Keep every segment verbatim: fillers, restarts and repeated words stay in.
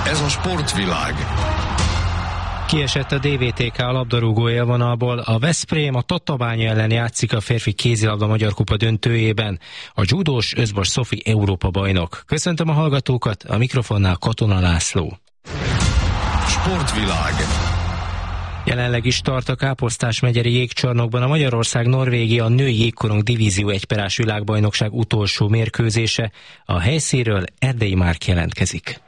Ez a sportvilág. Kiesett a dé vé té ká labdarúgó élvonalból, a Veszprém a Tatabánya ellen játszik a férfi kézilabda Magyar Kupa döntőjében. A judós Özbas Szofi Európa bajnok. Köszöntöm a hallgatókat, a mikrofonnál Katona László. Sportvilág. Jelenleg is tart a Káposztás megyeri jégcsarnokban a Magyarország-Norvégia női jégkorong divízió egyperás világbajnokság utolsó mérkőzése. A helyszínről Erdei Márk jelentkezik.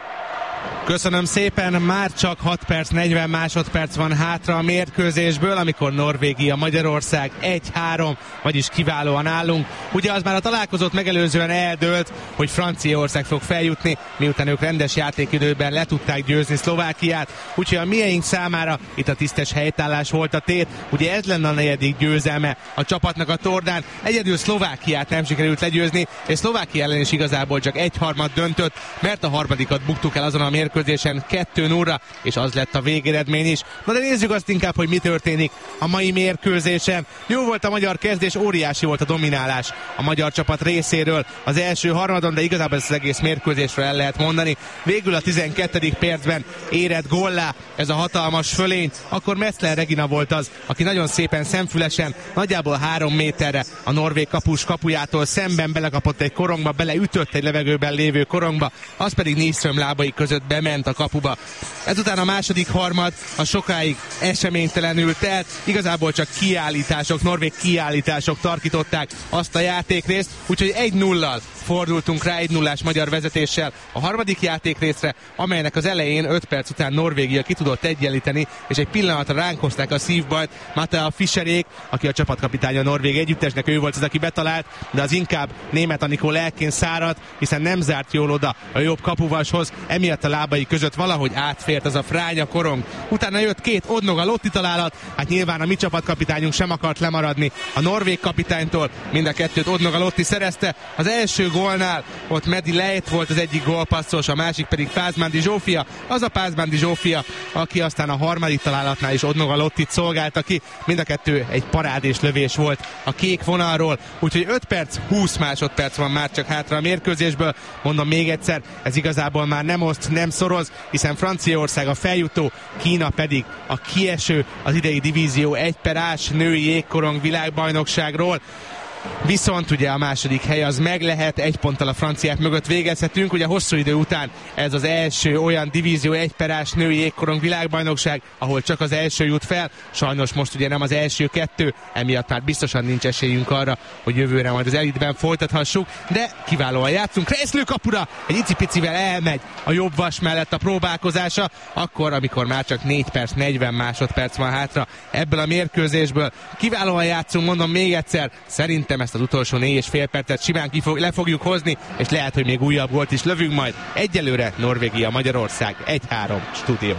Köszönöm szépen, már csak hat perc, negyven másodperc van hátra a mérkőzésből, amikor Norvégia, Magyarország egy három, vagyis kiválóan állunk. Ugye az már a találkozót megelőzően eldőlt, hogy Franciaország fog feljutni, miután ők rendes játékidőben le tudták győzni Szlovákiát, úgyhogy a mieink számára itt a tisztes helytállás volt a tét. Ugye ez lenne a negyedik győzelme a csapatnak a tornán, egyedül Szlovákiát nem sikerült legyőzni, és Szlovákia ellen is igazából csak egy harmad döntött, mert a harmadikat buktuk el azon a mérkőzésen kettő nulla, és az lett a végeredmény is. Na de nézzük azt inkább, hogy mi történik a mai mérkőzésen. Jó volt a magyar kezdés, óriási volt a dominálás a magyar csapat részéről az első harmadon, de igazából ezt az egész mérkőzésről el lehet mondani. Végül a tizenkettedik percben érett góllá ez a hatalmas fölény, akkor Metzler Regina volt az, aki nagyon szépen szemfülesen, nagyjából három méterre a norvég kapus kapujától szemben belekapott egy korongba, beleütött egy levegőben lévő korongba, az pedig Nyström lábai között bement a kapuba. Ezután a második harmad a sokáig eseménytelenül telt, igazából csak kiállítások, norvég kiállítások tarkították azt a játékrészt, úgyhogy egy nullal fordultunk rá, egy nullás magyar vezetéssel a harmadik játékrészre, amelynek az elején öt perc után Norvégia ki tudott egyenlíteni, és egy pillanatra ránk hozták a szívbajt Matea Fischerék, aki a csapatkapitánya a norvég együttesnek, ő volt az, aki betalált, de az inkább német Anikó lelkén száradt, hiszen nem zárt jól oda a jobb kapuvashoz, emiatt a lábai között valahogy átfért az a fránya korong. Utána jött két Odnoga Lotti találat, hát nyilván a mi csapatkapitányunk sem akart lemaradni a norvég kapitánytól, mind a kettőt Odnoga Lotti szerezte. Az első gólnál ott Medi Lejt volt az egyik gólpasszos, a másik pedig Pázmándi Zsófia, az a Pázmándi Zsófia, aki aztán a harmadik találatnál is Odnoga Lottit szolgálta ki, mind a kettő egy parádés lövés volt a kék vonalról, úgyhogy öt perc, húsz másodperc van már csak hátra a mérkőzésből. Mondom még egyszer, ez igazából már nem oszt, nem szoroz, hiszen Franciaország a feljutó, Kína pedig a kieső az idei divízió egy per ás női jégkorong világbajnokságról. Viszont ugye a második hely az meg lehet, egy ponttal a franciák mögött végezhetünk, ugye hosszú idő után ez az első olyan divízió egy per ás női jégkorong világbajnokság, ahol csak az első jut fel, sajnos most ugye nem az első kettő, emiatt már biztosan nincs esélyünk arra, hogy jövőre majd az elitben folytathassuk, de kiválóan játszunk. Kresszlő kapura, egy icipicivel elmegy a jobb vas mellett a próbálkozása, akkor, amikor már csak négy perc, negyven másodperc van hátra ebből a mérkőzésből. Kiválóan játszunk, mondom még egyszer, szerint ezt az utolsó négy és fél percet simán kifog, le fogjuk hozni, és lehet, hogy még újabb gólt is lövünk majd. Egyelőre Norvégia, Magyarország egy három stúdió.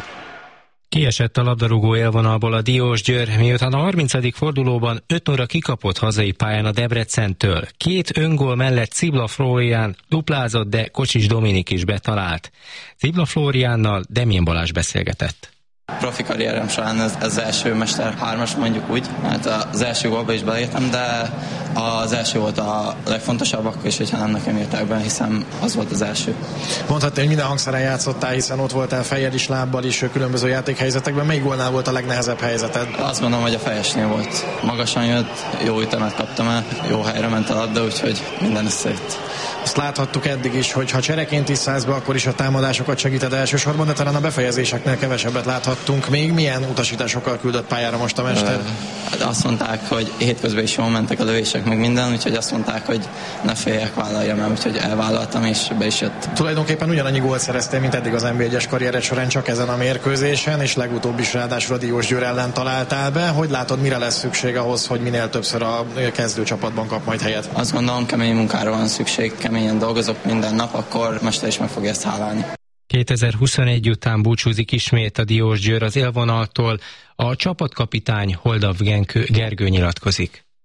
Kiesett a labdarúgó élvonalból a Diósgyőr, miután a harmincadik fordulóban öt nulla kikapott hazai pályán a Debrecentől. Két öngól mellett Cibla Flórián duplázott, de Kocsis Dominik is betalált. Cibla Flóriánnal Demjén Balázs beszélgetett. Profi karrierem során ez az első mester hármas, mondjuk úgy, mert az első gólba is beleértem, de az első volt a legfontosabb, akkor is, hogyha nem nekem írták be, hiszen az volt az első. Mondhatni, hogy minden hangszeren játszottál, hiszen ott voltál fejjel is, lábbal is, különböző játékhelyzetekben. Melyik gólnál volt a legnehezebb helyzeted? Azt gondolom, hogy a fejesnél volt. Magasan jött, jó ütemet kaptam el, jó helyre ment a labda, úgyhogy minden összejött. Azt láthattuk eddig is, hogy ha csereként is szállsz be, akkor is a támadásokat segíted elsősorban, de talán a befejezéseknél kevesebbet láthattunk. Még milyen utasításokkal küldött pályára most a mester? Ö, azt mondták, hogy hétközben is jól mentek a lövések, meg minden, úgyhogy azt mondták, hogy ne féljek, vállaljam el, úgyhogy elvállaltam, és be is jött. Tulajdonképpen ugyanannyi gólt szereztél, mint eddig az en bé egyes karriered során, csak ezen a mérkőzésen, és legutóbb is ráadásul a Diósgyőr ellen találtál be. Hogy látod, mire lesz szükség ahhoz, hogy minél többször a kezdőcsapatban kap majd helyet? Azt gondolom, kemény munkára van szükség, keményen dolgozok minden nap, akkor mester is meg fogja ezt hálálni. kétezer-huszonegy után búcsúzik ismét a Diósgyőr az élvonaltól. A csapatkapitány Holdav Gergő nyilatkozik.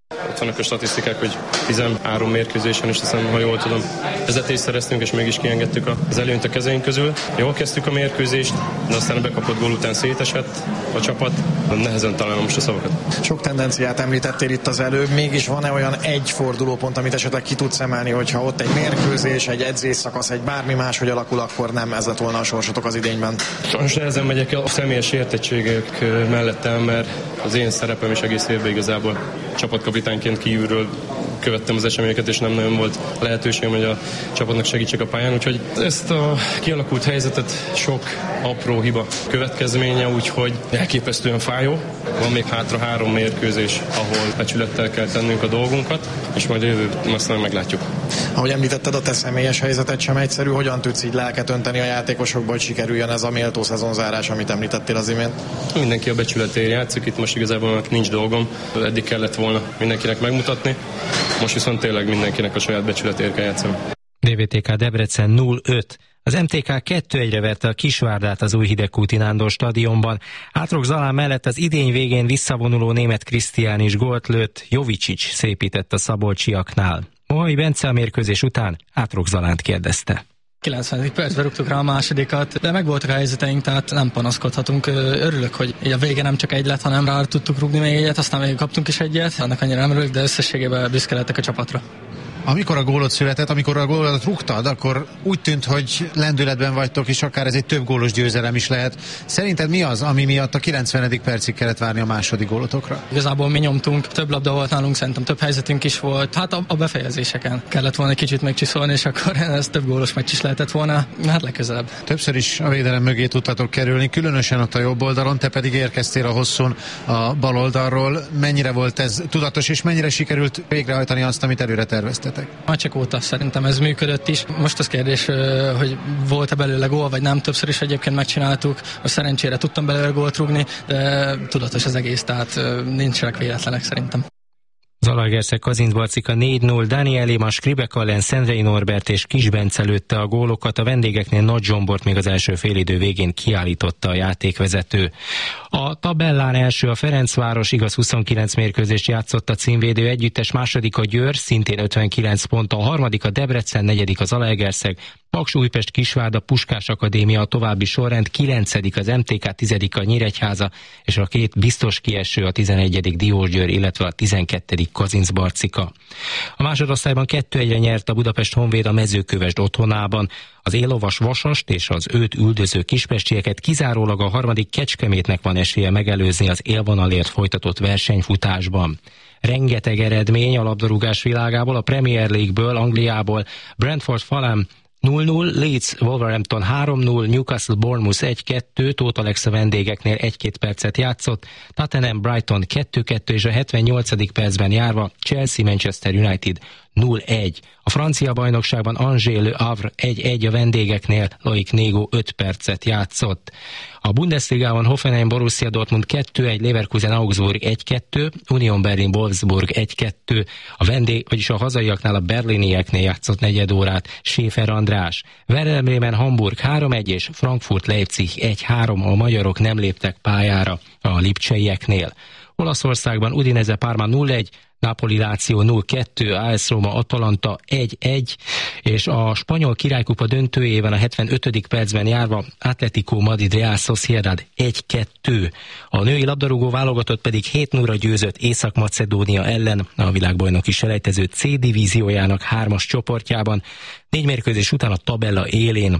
Ott vannak a statisztikák, hogy tizenhárom mérkőzésen is, hiszem, ha jól tudom, vezetést szereztünk, és mégis kiengedtük az előnyt a kezeink közül. Jól kezdtük a mérkőzést, de aztán a bekapott gól után szétesett a csapat. Nehezen találom most a szavakat. Sok tendenciát említettél itt az előbb, mégis van-e olyan egy fordulópont, amit esetleg ki tudsz emelni, hogyha ott egy mérkőzés, egy edzésszakasz, egy bármi más, hogy alakul, akkor nem ez lett volna a sorsotok az idényben? Sajnos nehezen megyek el a személyes értettségek mellettem, mert az én szerepem is egész évben igazából csapatkapitányként kívülről követtem az eseményeket, és nem nagyon volt lehetőségem, hogy a csapatnak segítsek a pályán, úgyhogy ezt a kialakult helyzetet sok apró hiba következménye, úgyhogy elképesztően fájó. Van még hátra három mérkőzés, ahol becsülettel kell tennünk a dolgunkat, és majd a jövőt aztán meglátjuk. Ahogy említetted, a te személyes helyzetet sem egyszerű, hogyan tudsz így lelket önteni a játékosokba, hogy sikerüljön ez a méltó szezonzárás, amit említettél az imént? Mindenki a becsületéért játszik, itt most igazából nincs dolgom, eddig kellett volna mindenkinek megmutatni, most viszont tényleg mindenkinek a saját becsületéért kell játszani. dé vé té ká Debrecen nulla öt. Az em té ká kettő egyre verte a Kisvárdát az új Hidegkúti Nándor stadionban. Átrok Zalán mellett az idény végén visszavonuló német Krisztián is gólt lőtt, Jovicsics szépített a szabolcsiaknál. Mohai Bence a mérkőzés után Átrok Zalánt kérdezte. kilencvenedik percben rúgtuk rá a másodikat, de megvoltak a helyzeteink, tehát nem panaszkodhatunk. Örülök, hogy a vége nem csak egy lett, hanem rá tudtuk rúgni még egyet, aztán még kaptunk is egyet. Annak annyira nem örülök, de összességében büszke lettek a csapatra. Amikor a gólot született, amikor a gólodat rúgtad, akkor úgy tűnt, hogy lendületben vagytok, és akár ez egy több gólos győzelem is lehet. Szerinted mi az, ami miatt a kilencvenedik percig kellett várni a második gólotokra? Igazából mi nyomtunk, több labda volt nálunk, szerintem több helyzetünk is volt. Hát a, a befejezéseken kellett volna egy kicsit megcsiszolni, és akkor ez több gólos meccs is lehetett volna. Hát legközelebb. Többször is a védelem mögé tudtatok kerülni, különösen ott a jobb oldalon, te pedig érkeztél a hosszún a bal oldalról. Mennyire volt ez tudatos, és mennyire sikerült végrehajtani azt, amit előre terveztetek? Macsek óta szerintem ez működött is. Most az kérdés, hogy volt-e belőle gól, vagy nem, többször is egyébként megcsináltuk. A szerencsére tudtam belőle gólt rúgni, de tudatos az egész, tehát nincsenek véletlenek szerintem. Zalaegerszeg Kazincbarcika négy null, Daniel Éman, Skribek Allen, Szendrei Norbert és Kis Bence lőtte a gólokat, a vendégeknél Nagy Zsombort még az első félidő végén kiállította a játékvezető. A tabellán első a Ferencváros, igaz huszonkilenc mérkőzést játszott a címvédő együttes, második a Győr, szintén ötvenkilenc ponttal, harmadik a Debrecen, negyedik az Zalaegerszeg, Paks, Újpest, Kisvárda, Puskás Akadémia a további sorrend, kilencedik az em té ká, tizedik a Nyíregyháza, és a két biztos kieső a tizenegyedik Diósgyőr, illetve a tizenkettedik Kazincbarcika. A másodosztályban kettő egyre nyert a Budapest Honvéd a Mezőkövesd otthonában. Az élovas Vasast és az őt üldöző kispestieket kizárólag a harmadik Kecskemétnek van esélye megelőzni az élvonalért folytatott versenyfutásban. Rengeteg eredmény a labdarúgás világából, a Premier League-ből, Angliából, Brentford Fulham nulla null, Leeds Wolverhampton három null, Newcastle Bournemouth egy kettő, Tóth Alex a vendégeknél egy-két percet játszott, Tottenham Brighton kettő kettő, és a hetvennyolcadik percben járva Chelsea Manchester United nulla egy. A francia bajnokságban Angers Le Havre egy egy a vendégeknél, Loic Négó öt percet játszott. A Bundesligában Hoffenheim Borussia Dortmund kettő egy, Leverkusen Augsburg egy kettő, Union Berlin Wolfsburg egy kettő, a vendég, vagyis a hazaiaknál a berlinieknél játszott negyed órát Schäfer András. Werder Bremen Hamburg három egy és Frankfurt Leipzig egy három, a magyarok nem léptek pályára a lipcseieknél. Olaszországban Udinese Parma nulla egy, Napoli Láció nulla kettő, á es Roma Atalanta egy egy, és a spanyol királykupa döntőjében a hetvenötödik percben járva Atletico Madrid Real Sociedad egy kettő. A női labdarúgó válogatott pedig hét nullra győzött Észak-Macedónia ellen a világbajnoki selejtező C divíziójának hármas csoportjában. Négy mérkőzés után a tabella élén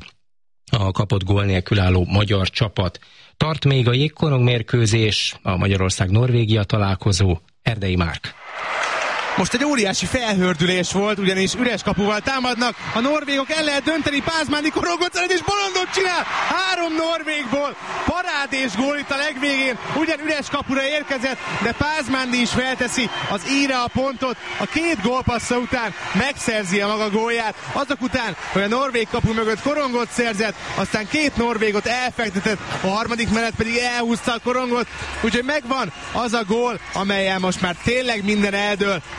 a kapott gól nélkül álló magyar csapat. Tart még a jégkorong mérkőzés, a Magyarország-Norvégia találkozó. Erdei Márk. Most egy óriási felhördülés volt, ugyanis üres kapuval támadnak, a norvégok el lehet dönteni, Pázmáni korongot szeret és bolondot csinál, három norvégból, parádés gól itt a legvégén, ugyan üres kapura érkezett, de Pázmáni is felteszi az íre a pontot, a két gólpassza után megszerzi a maga gólját, azok után, hogy a norvég kapu mögött korongot szerzett, aztán két norvégot elfektetett, a harmadik mellett pedig elhúzta a korongot, úgyhogy megvan az a gól, amellyel most már tényleg minden eldől.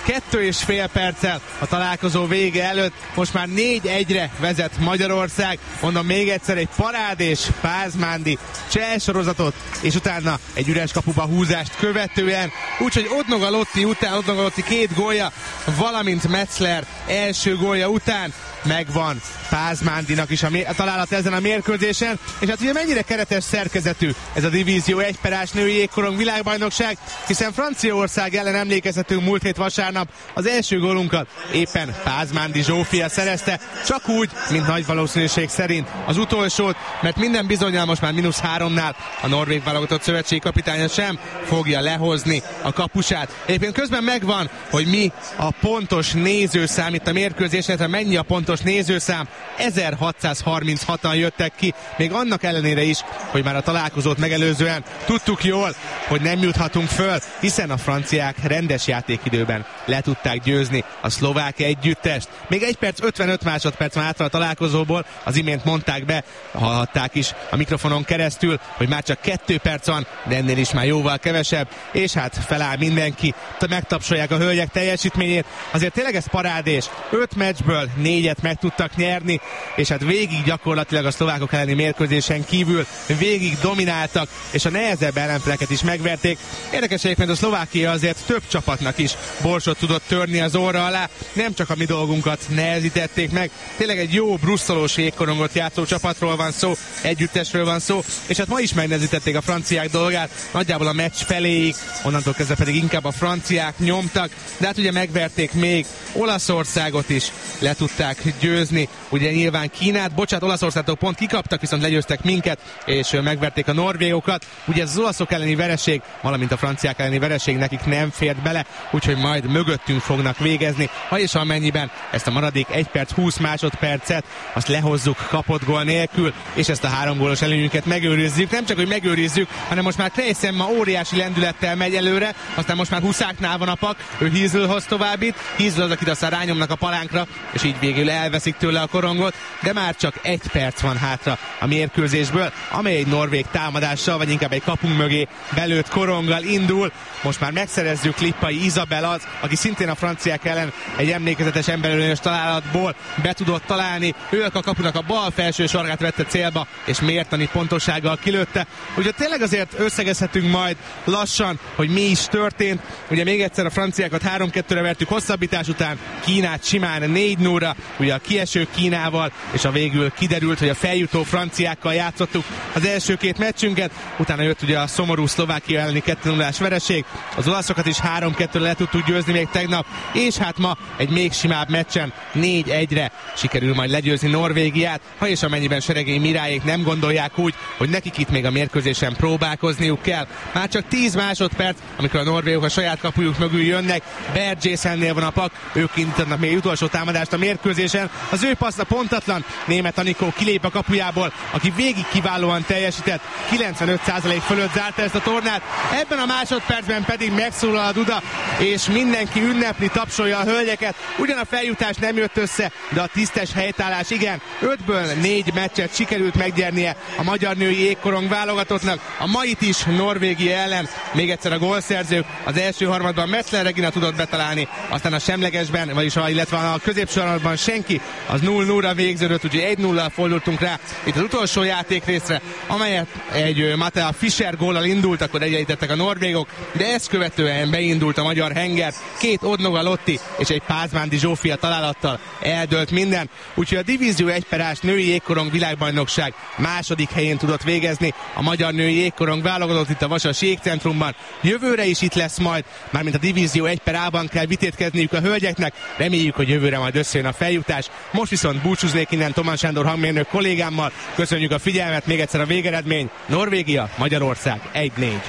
kettő és fél perccel a találkozó vége előtt. Most már négy egyre vezet Magyarország. Mondom még egyszer, egy parádés Pázmándi cseh sorozatot, és utána egy üres kapuba húzást követően. Úgyhogy Odnoga Lotti után, Odnoga Lotti két gólja, valamint Metzler első gólja után megvan Pázmándinak is a, a találat ezen a mérkőzésen, és hát ugye mennyire keretes szerkezetű ez a Divízió egyperás női jégkorong világbajnokság, hiszen Franciaország ellen emlékezhetünk múlt hét vasárnap az első gólunkat éppen Pázmándi Zsófia szerezte, csak úgy, mint nagy valószínűség szerint az utolsót, mert minden bizonnyal most már mínusz háromnál a norvég válogatott szövetségi kapitánya sem fogja lehozni a kapusát. Egyébként közben megvan, hogy mi a pontos nézőszám itt a mérkőzésre, mennyi a pontos nézőszám, ezerhatszázharminchatan jöttek ki, még annak ellenére is, hogy már a találkozót megelőzően tudtuk jól, hogy nem juthatunk föl, hiszen a franciák rendes játékidőben le tudták győzni a szlovák együttest. Még egy perc, ötvenöt másodperc van hátra a találkozóból, az imént mondták be, hallhatták is a mikrofonon keresztül, hogy már csak kettő perc van, de ennél is már jóval kevesebb, és hát feláll mindenki, megtapsolják a hölgyek teljesítményét. Azért tényleg ez parádés, öt meccsből négyet meg tudtak nyerni, és hát végig gyakorlatilag a szlovákok elleni mérkőzésen kívül végig domináltak, és a nehezebb ellenfeleket is megverték. Érdekes egyébként, a Szlovákia azért több csapatnak is borsot tudott törni az orra alá, nem csak a mi dolgunkat nehezítették meg, tényleg egy jó brusszolós jégkorongot játszó csapatról van szó, együttesről van szó, és hát ma is megnehezítették a franciák dolgát, nagyjából a meccs feléig, onnantól kezdve pedig inkább a franciák nyomtak, de hát ugye megverték még Olaszországot is, le tudták győzni, ugye nyilván Kínát, bocsánat, Olaszországtól pont kikaptak, viszont legyőztek minket, és megverték a norvégokat. Ugye ez az olaszok elleni vereség, valamint a franciák elleni vereség nekik nem fért bele, úgyhogy majd mögöttünk fognak végezni, ha és amennyiben ezt a maradék egy perc húsz másodpercet azt lehozzuk kapott gól nélkül, és ezt a három gólos előnyünket megőrizzük. Nem csak, hogy megőrizzük, hanem most már Kreiszem ma óriási lendülettel megy előre, aztán most már Huszáknál van a pak, ő Hízlhoz továbbít, Hízl az, akit aztán rányomnak a palánkra, és így végül elveszik tőle a korongot, de már csak egy perc van hátra a mérkőzésből, amely egy norvég támadással, vagy inkább egy kapunk mögé belőtt koronggal indul. Most már megszerezzük Lippai Izabel az, aki szintén a franciák ellen egy emlékezetes emberölőnyös találatból be tudott találni. Ő a kapunak a bal felső sarkát vette célba, és mértani pontossággal kilőtte. Úgyhogy tényleg azért összegezhetünk majd lassan, hogy mi is történt. Ugye még egyszer a franciákat három kettőre vertük hosszabbítás után, Kínát simán négy nullra, ugye a kieső Kínával, és a végül kiderült, hogy a feljutó franciákkal játszottuk az első két meccsünket, utána jött ugye a szomorú Szlovákia elleni kettő nullás vereség, az olaszokat is három kettőre le tudtuk győzni még tegnap, és hát ma egy még simább meccsen négy egyre sikerül majd legyőzni Norvégiát, ha és amennyiben Seregény Mirályék nem gondolják úgy, hogy nekik itt még a mérkőzésen próbálkozniuk kell. Már csak tíz másodperc, amikor a norvégok a saját kapujuk mögül jönnek, Bert Jészennél van a pak, ők indítanak még utolsó támadást a mérkőzésen, az ő passzra pontatlan, német Anikó kilép a kapujából, aki végig kiválóan teljesített, kilencvenöt százalék fölött zárta ezt a tornát, ebben a másodpercben pedig megszólal a duda, és mindenki ünnepli, tapsolja a hölgyeket, ugyan a feljutás nem jött össze, de a tisztes helytállás igen, ötből négy meccset sikerült megnyernie a magyar női jégkorong válogatottnak, a mait is Norvégia ellen, még egyszer a gólszerzők, az első harmadban Metzler Regina tudott betalálni, aztán a semlegesben, vagyis a, illetve a középső harmadban senki, az nulla nullra végződött, úgyhogy egy nullal fordultunk rá itt az utolsó játékrészre, amelyet egy Matea Fischer góllal indult, akkor egyenlítettek a norvégok, de ezt követően beindult a magyar henger, két Odnoga Lotti és egy Pázmándi Zsófia találattal eldőlt minden, úgyhogy a Divízió egyperás női jégkorong világbajnokság második helyén tudott végezni a magyar női jégkorong válogatott itt a Vasas Jégcentrumban. Jövőre is itt lesz majd, mármint a Divízió egy per A-ban kell vitétkezniük a hölgyeknek, reméljük, hogy jövőre majd összejön a feljutás. Most viszont búcsúznék innen Tomán Sándor hangmérnök kollégámmal, köszönjük a figyelmet, még egyszer a végeredmény, Norvégia, Magyarország egy négy.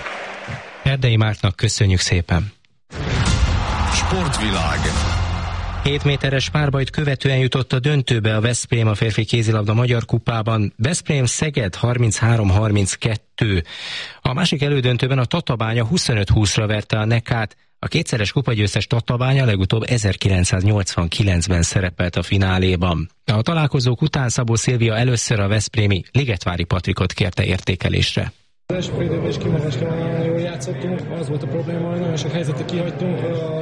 Erdei Mártnak köszönjük szépen. Sportvilág. hét méteres párbajt követően jutott a döntőbe a Veszprém a férfi kézilabda Magyar Kupában. Veszprém Szeged harminchárom harminckettő. A másik elődöntőben a Tatabánya huszonöt húszra verte a Nekát. A kétszeres kupagyőztes Tatabánya legutóbb ezerkilencszáznyolcvankilencben szerepelt a fináléban. A találkozók után Szabó Szilvia először a veszprémi Ligetvári Patrikot kérte értékelésre. Az első fél időben is kimagaslóan jól játszottunk, az volt a probléma, hogy nagyon sok helyzetet kihagytunk,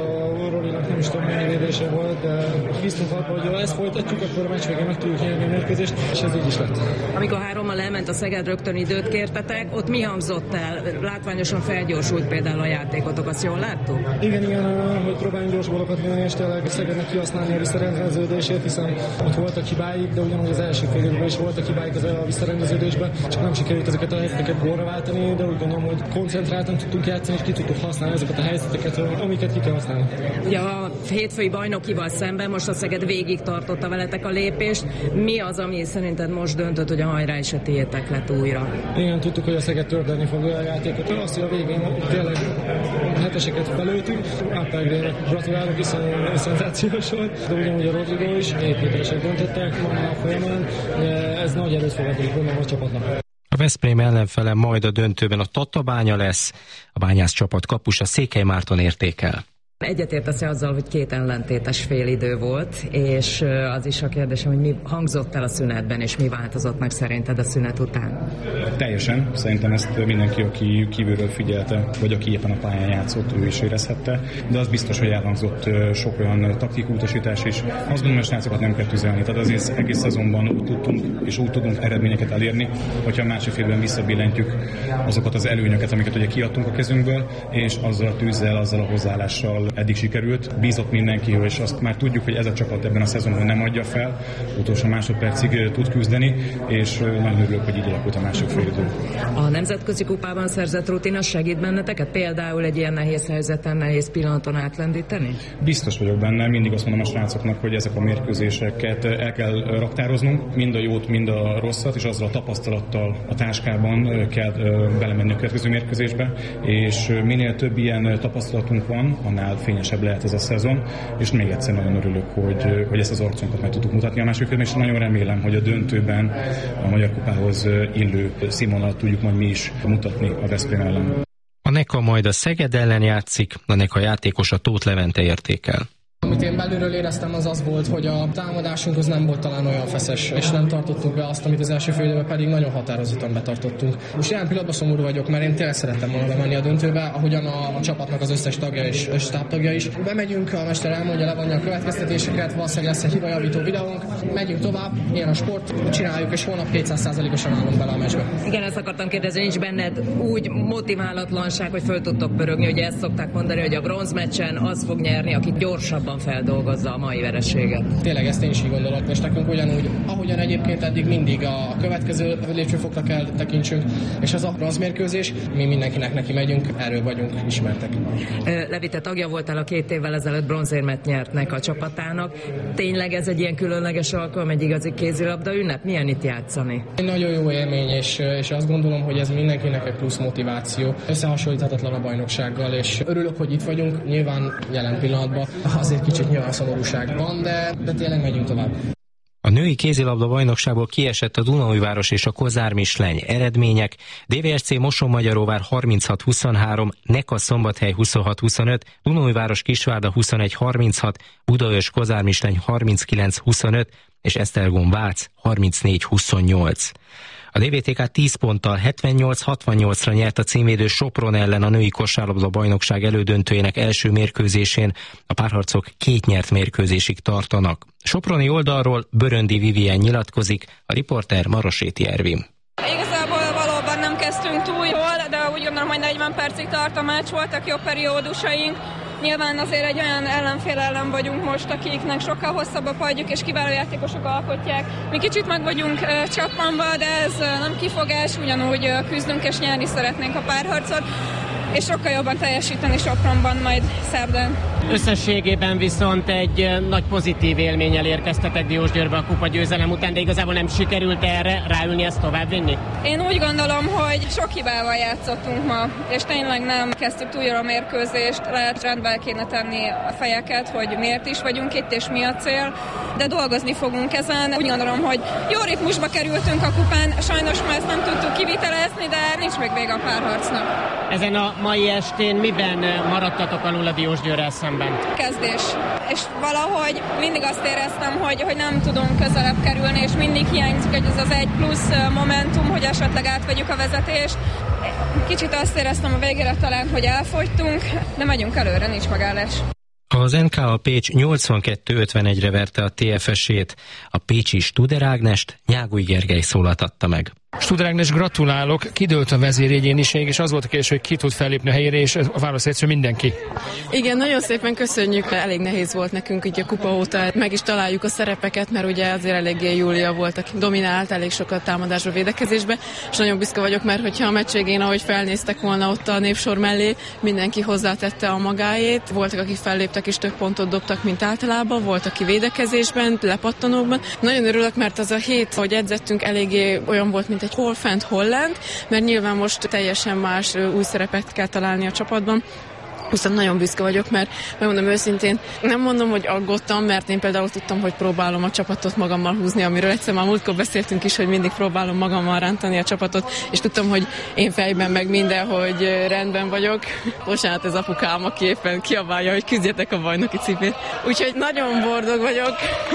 Rolinak nem is tudom mennyi védése volt, de biztos abban, hogy ha ezt folytatjuk, akkor a meccs végén meg tudjuk nyerni a mérkőzést, és ez így is lett. Amikor hárommal elment a Szeged, rögtön időt kértetek, ott mi hangzott el? Látványosan felgyorsult például a játékotok, azt jól láttuk? Igen, igen, hogy próbáljunk gyors gólokat venni, és tényleg a Szegednek kihasználni a visszarendeződését, hiszen ott voltak hibáik, de ugyanúgy az első fél időben is voltak hibáik az a visszarendeződésben, csak nem sikerült ezeket a helyzeteket gólra váltani, de úgy gondolom, hogy koncentráltan tudtunk játszani, és ki tudtuk használni ezeket a helyzeteket, amiket ki kell használni. Ja, a hétfői bajnokival szemben most a Szeged végig tartotta veletek a lépést. Mi az, ami szerinted most döntött, hogy a hajrá is a tiétek lett újra? Igen, tudtuk, hogy a Szeged tördelni fogja a játékot. Az, hogy a végén tényleg heteseket belőttünk. Ápágrének gratulálok, hiszen szenzációs volt, de ugyanúgy a Rodrigo is építések döntöttek ma a folyamán. Ez nagy erőt fog adni, gondolom a csapatnak. A Veszprém ellenfele majd a döntőben a Tatabánya lesz, a Bányász csapat kapusa Székely Márton értékel. Egyetértesz-e azzal, hogy két ellentétes félidő volt, és az is a kérdésem, hogy mi hangzott el a szünetben, és mi változott meg szerinted a szünet után? Teljesen. Szerintem ezt mindenki, aki kívülről figyelte, vagy aki éppen a pályán játszott, ő is érezhette, de az biztos, hogy elhangzott sok olyan taktikútosítás is. Azt gondolom, hogy a srácokat nem kell tüzelni. Tehát azért egész szezonban úgy tudtunk, és úgy tudunk eredményeket elérni, hogyha a másik félben visszabillentjük azokat az előnyöket, amiket ugye kiadtunk a kezünkből, és azzal a tűzzel, azzal a hozzáállással eddig sikerült. Bízott mindenki, és azt már tudjuk, hogy ez a csapat ebben a szezonban nem adja fel. Utolsó másodpercig tud küzdeni, és nagyon örülök, hogy így alakult a másik félidő. A nemzetközi kupában szerzett rutin az segít benneteket? Például egy ilyen nehéz helyzeten, nehéz pillanaton átlendíteni? Biztos vagyok benne. Mindig azt mondom a srácoknak, hogy ezek a mérkőzéseket el kell raktároznunk, mind a jót, mind a rosszat, és azzal a tapasztalattal a táskában kell belemenni a következő mérkőzésbe, és minél több ilyen tapasztalatunk van, annál fényesebb lehet ez a szezon, és még egyszer nagyon örülök, hogy, hogy ezt az arcunkat meg tudtuk mutatni a másodikben, és nagyon remélem, hogy a döntőben a Magyar Kupához illő színvonalat tudjuk majd mi is mutatni a Veszprém ellen. A Neka majd a Szeged ellen játszik, a Neka játékos a Tóth Levente értékel. Amit én belülről éreztem, az az volt, hogy a támadásunk az nem volt talán olyan feszes, és nem tartottuk be azt, amit az első fél időben pedig nagyon határozottan betartottunk. Most jelen pillanatban szomorú vagyok, mert én tényleg szerettem volna bemenni a döntőbe, ahogyan a, a csapatnak az összes tagja és stábtagja is. Bemegyünk, a mester elmondja, levonja a következtetéseket, valószínűleg lesz egy hibajavító videónk, megyünk tovább, ilyen a sport, csináljuk, és holnap kétszáz százalékosan állunk bele a meccsbe. Igen, ezt akartam kérdezni, nincs benned úgy motiválatlanság, hogy föl tudtok pörögni, ugye ezt szokták mondani, hogy a bronzmeccsen az fog nyerni, aki gyorsabban feldolgozza a mai vereséget. Tényleg ezt én is így gondolok, és nekünk ugyanúgy, ahogyan egyébként eddig mindig a következő lépcsőfokra kell tekintsünk, és az a bronzmérkőzés, mi mindenkinek neki megyünk, erről vagyunk ismertek. Levi, te tagja voltál a két évvel ezelőtt bronzérmet nyertnek a csapatának. Tényleg ez egy ilyen különleges alkalom, egy igazi kézilabda ünnep? Milyen itt játszani? Nagyon jó élmény, és, és azt gondolom, hogy ez mindenkinek egy plusz motiváció. Összehasonlíthatatlan a bajnoksággal, és örülök, hogy itt vagyunk. Nyilván jelen pillanatban azért kicsit nyilván szomorúság van, de, de tényleg megyünk tovább. A női kézilabda bajnokságból kiesett a Dunaújváros és a Kozár Misleny. Eredmények: dé vé es cé Mosonmagyaróvár harminchat huszonhárom, Neka Szombathely huszonhat huszonöt, Dunaújváros Kisvárda huszonegy harminchat, Budaörs Kozár Misleny harminckilenc huszonöt és Esztergom Vác harmincnégy huszonnyolc. A dé vé té ká tíz ponttal hetvennyolc hatvannyolcra nyert a címvédő Sopron ellen a női kosárlabda bajnokság elődöntőjének első mérkőzésén. A párharcok két nyert mérkőzésig tartanak. Soproni oldalról Böröndi Vivien nyilatkozik, a riporter Maroséti Ervin. Igazából valóban nem kezdtünk túl jól, de úgy gondolom, hogy negyven percig tart a meccs, voltak jó periódusaink. Nyilván azért egy olyan ellenfél ellen vagyunk most, akiknek sokkal hosszabb a padjuk, és kiváló játékosok alkotják. Mi kicsit meg vagyunk uh, csappanva, de ez uh, nem kifogás, ugyanúgy uh, küzdünk és nyerni szeretnénk a párharcot, és sokkal jobban teljesíteni Sopronban majd szerdán. Összességében viszont egy nagy pozitív élménnyel érkeztetek Diósgyőrbe a kupa győzelem után, de igazából nem sikerült erre ráülni, ezt továbbvinni? Én úgy gondolom, hogy sok hibával játszottunk ma, és tényleg nem kezdtük túl jól a mérkőzést, lehet rendbe kéne tenni a fejeket, hogy miért is vagyunk itt, és mi a cél, de dolgozni fogunk ezen. Úgy gondolom, hogy jó ritmusba kerültünk a kupán, sajnos már ezt nem tudtuk kivitelezni, de nincs még vége a párharcnak. Ezen a mai estén miben maradtatok alul a Diósgyőrrel szemben? Kezdés. És valahogy mindig azt éreztem, hogy, hogy nem tudunk közelebb kerülni, és mindig hiányzik ez az egy plusz momentum, hogy esetleg átvegyük a vezetést. Kicsit azt éreztem a végére talán, hogy elfogytunk, de megyünk előre, nincs megállás. Az en ká a Pécs nyolcvankettő ötvenegyre verte a té ef es-ét. A pécsi Studer Ágnest Nyágúj Gergely szólaltatta meg. Studer Ágnes, gratulálok, kidőlt a vezéregyéniség, és az volt a kérdés, hogy ki tud fellépni a helyére, és a válasz egyszerű mindenki. Igen, nagyon szépen köszönjük, elég nehéz volt nekünk így a kupa óta, meg is találjuk a szerepeket, mert ugye azért eléggé Júlia volt, aki dominált elég sokat támadásba, védekezésbe, és nagyon büszke vagyok, mert hogyha a meccs végén, ahogy felnéztek volna ott a népsor mellé, mindenki hozzátette a magáét, voltak, akik felléptek és több pontot dobtak, mint általában, volt, aki védekezésben, lepattanókban. Nagyon örülök, mert az a hét, hogy edzettünk, eléggé olyan volt, mint egy hol fent, hol lent, mert nyilván most teljesen más új szerepet kell találni a csapatban. Viszont nagyon büszke vagyok, mert megmondom őszintén, nem mondom, hogy aggódtam, mert én például tudtam, hogy próbálom a csapatot magammal húzni, amiről egyszer már múltkor beszéltünk is, hogy mindig próbálom magammal rántani a csapatot, és tudtam, hogy én fejben meg minden, hogy rendben vagyok. Bocsánat, ez apukám, aki éppen kiabálja, hogy küzdjetek a bajnoki címét. Úgyhogy nagyon boldog vagyok.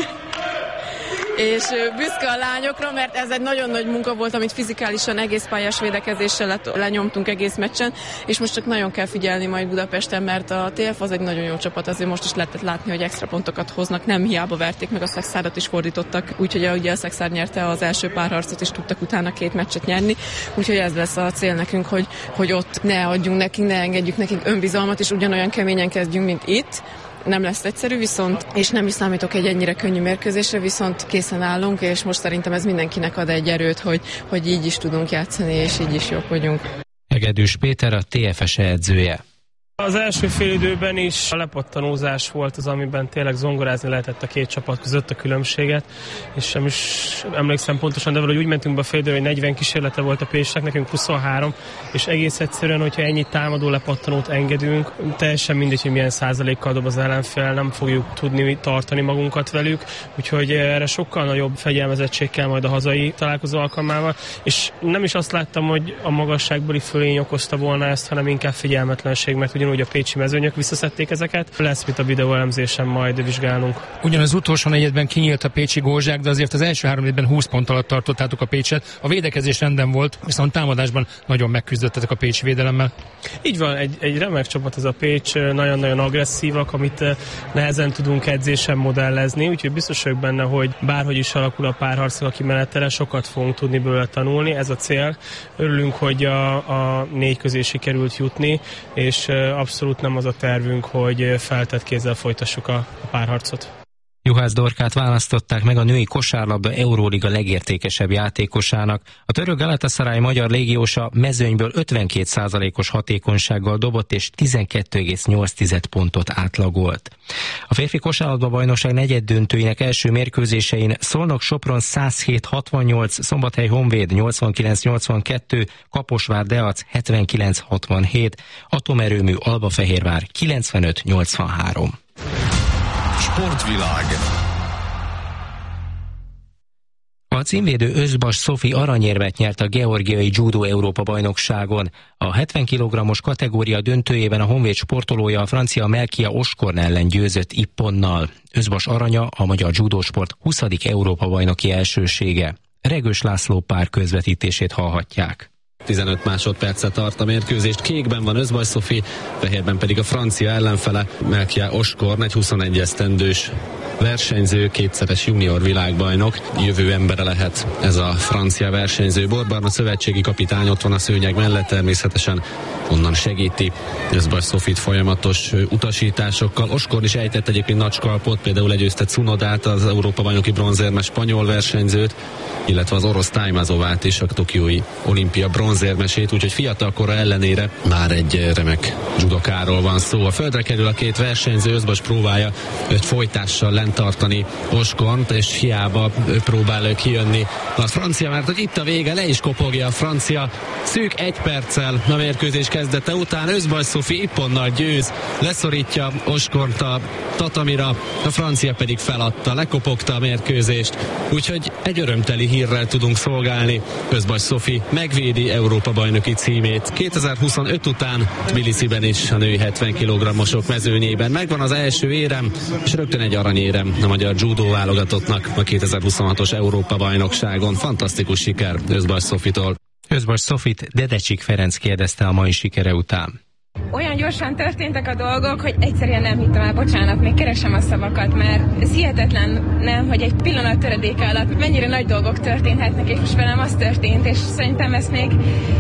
És büszke a lányokra, mert ez egy nagyon nagy munka volt, amit fizikálisan egész pályás védekezéssel lenyomtunk egész meccsen, és most csak nagyon kell figyelni majd Budapesten, mert a té ef az egy nagyon jó csapat, azért most is lehetett látni, hogy extra pontokat hoznak, nem hiába verték meg, a Szexárdot is fordítottak, úgyhogy ugye a Szexárd nyerte az első párharcot, és tudtak utána két meccset nyerni, úgyhogy ez lesz a cél nekünk, hogy, hogy ott ne adjunk nekik, ne engedjük nekik önbizalmat, és ugyanolyan keményen kezdjünk, mint itt. Nem lesz egyszerű, viszont, és nem is számítok egy ennyire könnyű mérkőzésre, viszont készen állunk, és most szerintem ez mindenkinek ad egy erőt, hogy, hogy így is tudunk játszani, és így is jók vagyunk. Egedűs Péter, a té ef es edzője. Az első félidőben is a lepattanózás volt az, amiben tényleg zongorázni lehetett a két csapat között a különbséget, és sem is emlékszem pontosan, de valahogy úgy mentünk be a félidőre, hogy negyven kísérlete volt a Pécsnek, nekünk huszonhárom, és egész egyszerűen, hogyha ennyi támadó lepattanót engedünk, teljesen mindegy, hogy milyen százalékkal dob az ellenfél, nem fogjuk tudni tartani magunkat velük, úgyhogy erre sokkal nagyobb fegyelmezettség kell majd a hazai találkozó alkalmával, és nem is azt láttam, hogy a magasságbeli fölény okozta volna ezt, hanem inkább figyelmetlenség, mert ugyanúgy a pécsi mezőnyök visszaszedték ezeket. Lesz mit a videóelemzésen majd vizsgálnunk. Ugyanaz utolsó negyedben kinyílt a pécsi gólzsák, de azért az első három évben húsz pont alatt tartottátok a Pécset. A védekezés rendben volt, viszont támadásban nagyon megküzdöttetek a pécsi védelemmel. Így van, egy, egy remek csapat ez a Pécs, nagyon-nagyon agresszívak, amit nehezen tudunk edzésen modellezni, úgyhogy biztos vagyok benne, hogy bárhogy is alakul a párharcok a kimenetele, sokat fogunk tudni belőle tanulni, ez a cél. Örülünk, hogy a, a négy közé sikerült jutni, és abszolút nem az a tervünk, hogy feltett kézzel folytassuk a, a párharcot. Juhász Dorkát választották meg a női kosárlabda Euróliga legértékesebb játékosának. A török Galatasaray magyar légiósa mezőnyből ötvenkét százalékos hatékonysággal dobott és tizenkettő egész nyolc pontot átlagolt. A férfi kosárlabda bajnokság negyeddöntőinek első mérkőzésein Szolnok-Sopron száz hét hatvannyolc, Szombathely Honvéd nyolcvankilenc nyolcvankettő, Kaposvár Deac hetvenkilenc hatvanhét, Atomerőmű Albafehérvár kilencvenöt nyolcvanhárom. Sportvilág. A címvédő Özbas Szofi aranyérmet nyert a georgiai judo Európa bajnokságon. A hetven kilogrammos kategória döntőjében a Honvéd sportolója a francia Melkia Oskorn ellen győzött ipponnal. Özbas aranya a magyar judósport huszadik Európa bajnoki elsősége. Regős László pár közvetítését hallhatják. tizenöt másodpercet tart a mérkőzést, kékben van Özbas Szofi, fehérben pedig a francia ellenfele Melkia Oskorn, egy huszonegy esztendős versenyző, kétszeres junior világbajnok, jövő embere lehet ez a francia versenyző. Borbarna szövetségi kapitány ott van a szőnyeg mellett, természetesen onnan segíti Özbas Szofit folyamatos utasításokkal. Oskorn is ejtett egyébként nagy skalpot, például legyőzte Cunodát, az Európa bajnoki bronzérmes spanyol versenyzőt, illetve az orosz Tájmazovát is, a tokiói olimpia bronzérmesét, úgyhogy fiatalkora ellenére már egy remek judokáról van szó. A földre kerül a két versenyző, Özbas próbálja őt folytással lent tartani Oskornt, és hiába ő próbál kijönni a francia, mert hogy itt a vége, le is kopogja a francia. Szűk egy perccel a mérkőzés kezdete után Özbas Szofi ipponnal győz, leszorítja Oskornt a tatamira, a francia pedig feladta, lekopogta a mérkőzést, úgyhogy egy örömteli hírrel tudunk szolgálni. Özbas Szofi megvédi Európa bajnoki címét. kétezer-huszonöt után Tbilisiben is a női hetven kilogrammosok mezőnyében megvan az első érem, és rögtön egy aranyérem a magyar judó válogatottnak a kétezer-huszonhatos Európa bajnokságon. Fantasztikus siker Özbas Szofitól. Özbas Szofit Dedecsik Ferenc kérdezte a mai sikere után. olyan gyorsan történtek a dolgok, hogy egyszerűen nem hittem el, bocsánat, még keresem a szavakat, mert ez hihetetlen, nem, hogy egy pillanat töredéke alatt mennyire nagy dolgok történhetnek, és most velem az történt, és szerintem ezt még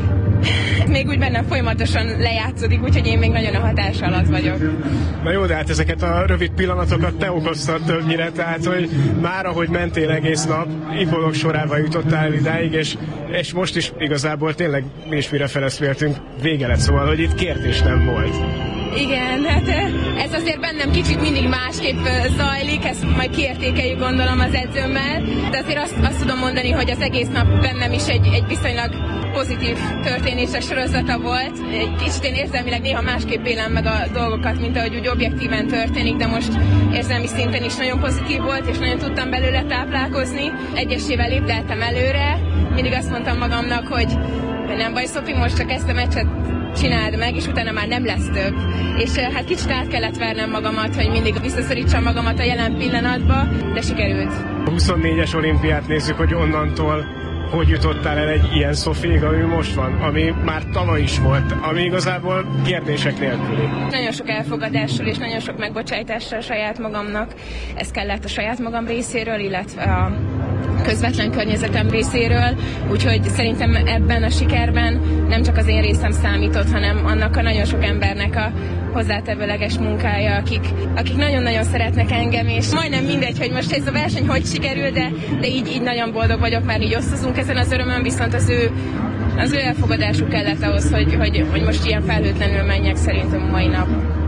még úgy bennem folyamatosan lejátszódik, úgyhogy én még nagyon a hatás alatt vagyok. Na jó, de hát ezeket a rövid pillanatokat te okoztad többnyire, tehát hogy már ahogy mentél egész nap, ibolok sorával jutottál idáig, és, és most is igazából tényleg mi is mire feleszméltünk, vége lett, szóval, hogy itt kérdés nem volt. Igen, hát ez azért bennem kicsit mindig másképp zajlik, ezt majd kiértékeljük gondolom az edzőmmel, de azért azt, azt tudom mondani, hogy az egész nap bennem is egy, egy viszonylag pozitív történések sorozata volt. Egy kicsit én érzelmileg néha másképp élem meg a dolgokat, mint ahogy úgy objektíven történik, de most érzelmi szinten is nagyon pozitív volt, és nagyon tudtam belőle táplálkozni. Egyesével lépdeltem előre, mindig azt mondtam magamnak, hogy nem baj, Szofi, most csak ezt a meccset csináld meg, és utána már nem lesz több. És hát kicsit át kellett vernem magamat, hogy mindig visszaszorítsam magamat a jelen pillanatba, de sikerült. A huszonnégyes olimpiát nézzük, hogy onnantól hogy jutottál el egy ilyen Szofiig, ami most van, ami már tavaly is volt, ami igazából kérdések nélküli. Nagyon sok elfogadással és nagyon sok megbocsájtással saját magamnak. Ez kellett a saját magam részéről, illetve a közvetlen környezetem részéről, úgyhogy szerintem ebben a sikerben nem csak az én részem számított, hanem annak a nagyon sok embernek a hozzátevőleges munkája, akik, akik nagyon-nagyon szeretnek engem, és majdnem mindegy, hogy most ez a verseny hogy sikerül, de, de így, így nagyon boldog vagyok, mert így osztozunk ezen az örömön, viszont az ő, az ő elfogadásuk kellett ahhoz, hogy, hogy, hogy most ilyen felhőtlenül menjek szerintem a mai nap.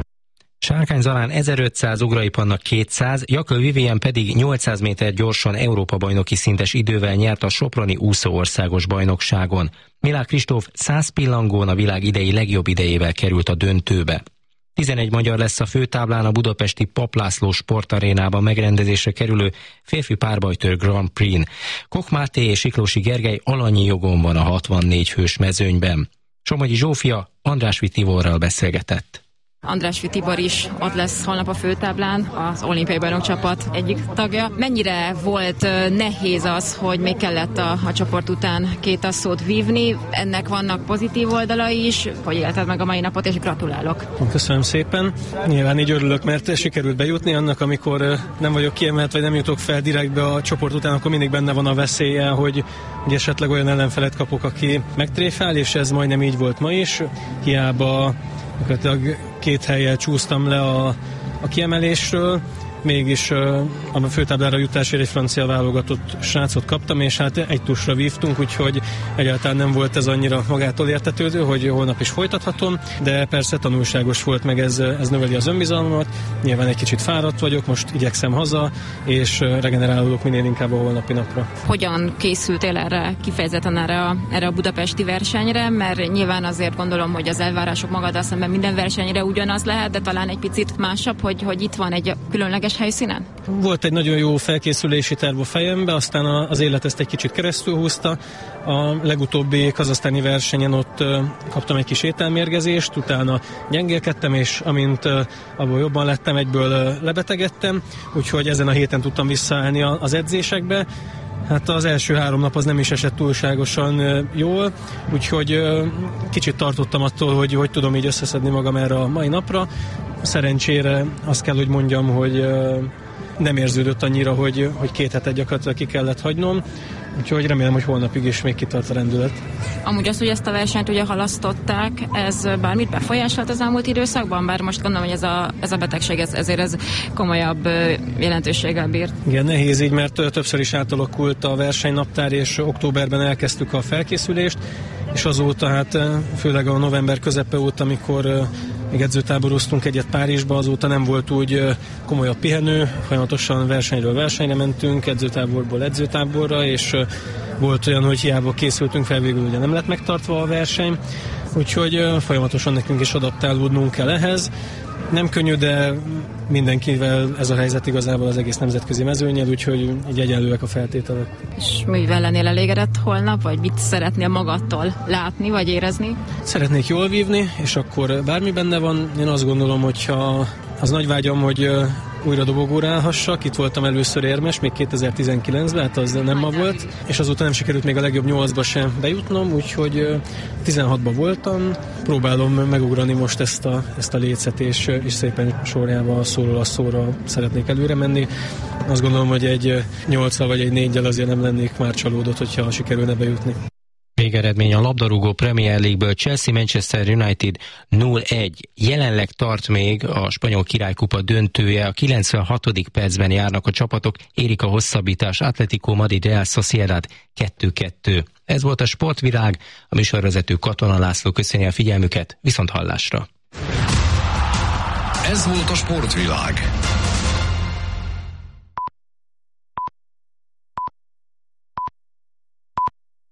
Sárkány Zalán ezerötszáz, Ugrai Panna kétszáz, Jakö Vivien pedig nyolcszáz méter gyorsan Európa-bajnoki szintes idővel nyert a soproni úszóországos bajnokságon. Milák Kristóf száz pillangón a világ idei legjobb idejével került a döntőbe. tizenegy magyar lesz a főtáblán a budapesti Papp László sportarénában megrendezésre kerülő férfi párbajtőr Grand Prix-n. Koch Máté és Siklósi Gergely alanyi jogon van a hatvannégy fős mezőnyben. Somogyi Zsófia Andrásfi Tiborral beszélgetett. Andrásfi Tibor is ott lesz holnap a főtáblán, az olimpiai bajnokcsapat egyik tagja. Mennyire volt nehéz az, hogy még kellett a, a csoport után két asszót vívni? Ennek vannak pozitív oldalai is, hogy élted meg a mai napot, és gratulálok. Köszönöm szépen. Nyilván így örülök, mert sikerült bejutni. Annak, amikor nem vagyok kiemelt, vagy nem jutok fel direktbe a csoport után, akkor mindig benne van a veszélye, hogy, hogy esetleg olyan ellenfelet kapok, aki megtréfál, és ez majdnem így volt ma is. Hiába két hellyel csúsztam le a, a kiemelésről, mégis a főtáblára jutásért egy francia válogatott srácot kaptam, és hát egy tusra vívtunk, úgyhogy egyáltalán nem volt ez annyira magától értetődő, hogy holnap is folytathatom, de persze tanulságos volt, meg ez, ez növeli az önbizalmat. Nyilván egy kicsit fáradt vagyok, most igyekszem haza, és regenerálódok minél inkább a holnapi napra. Hogyan készültél erre, kifejezetten erre a, erre a budapesti versenyre? Mert nyilván azért gondolom, hogy az elvárások magaddal szemben minden versenyre ugyanaz lehet, de talán egy picit másabb, hogy, hogy itt van egy különleges helyszínen? Volt egy nagyon jó felkészülési terv a fejembe, aztán az élet ezt egy kicsit keresztül húzta. A legutóbbi kazahsztáni versenyen ott kaptam egy kis ételmérgezést, utána gyengélkedtem, és amint abból jobban lettem, egyből lebetegedtem, úgyhogy ezen a héten tudtam visszaállni az edzésekbe. Hát az első három nap az nem is esett túlságosan jól, úgyhogy kicsit tartottam attól, hogy hogy tudom így összeszedni magam erre a mai napra. Szerencsére azt kell, hogy mondjam, hogy nem érződött annyira, hogy, hogy két hetet gyakorlatilag ki kellett hagynom, úgyhogy remélem, hogy holnapig is még kitart a rendület. Amúgy az, hogy ezt a versenyt ugye halasztották, ez bármit befolyásolt az elmúlt időszakban? Bár most gondolom, hogy ez a, ez a betegség ez, ezért ez komolyabb jelentőséggel bírt. Igen, nehéz így, mert többször is átalakult a versenynaptár, és októberben elkezdtük a felkészülést, és azóta, hát főleg a november közepe óta, amikor még edzőtáboroztunk egyet Párizsba, azóta nem volt úgy komolyabb pihenő, folyamatosan versenyről versenyre mentünk, edzőtáborból edzőtáborra, és volt olyan, hogy hiába készültünk fel, végül ugye nem lett megtartva a verseny, úgyhogy folyamatosan nekünk is adaptálódnunk kell ehhez. Nem könnyű, de mindenkivel ez a helyzet igazából az egész nemzetközi mezőnyel, úgyhogy így egyenlőek a feltételek. És mivel lennél elégedett holnap, vagy mit szeretnél magadtól látni, vagy érezni? Szeretnék jól vívni, és akkor bármi benne van. Én azt gondolom, hogyha Az nagy vágyam, hogy újra dobogóra állhassak. Itt voltam először érmes, még kétezer-tizenkilencben, hát az nem ma volt, és azóta nem sikerült még a legjobb nyolcba sem bejutnom, úgyhogy tizenhatban voltam. Próbálom megugrani most ezt a, ezt a lécet, és, és szépen sorjával szóról a szóra szeretnék előre menni. Azt gondolom, hogy egy nyolccal vagy egy négyel azért nem lennék már csalódott, hogyha sikerülne bejutni. Végeredmény a labdarúgó Premier League-ből Chelsea-Manchester United nulla egy. Jelenleg tart még a spanyol királykupa döntője, a kilencvenhatodik percben járnak a csapatok, érik a hosszabbítás, Atletico Madrid Real Sociedad kettő kettő. Ez volt a Sportvilág, a műsorvezető Katona László köszöni a figyelmüket, viszont hallásra. Ez volt a Sportvilág.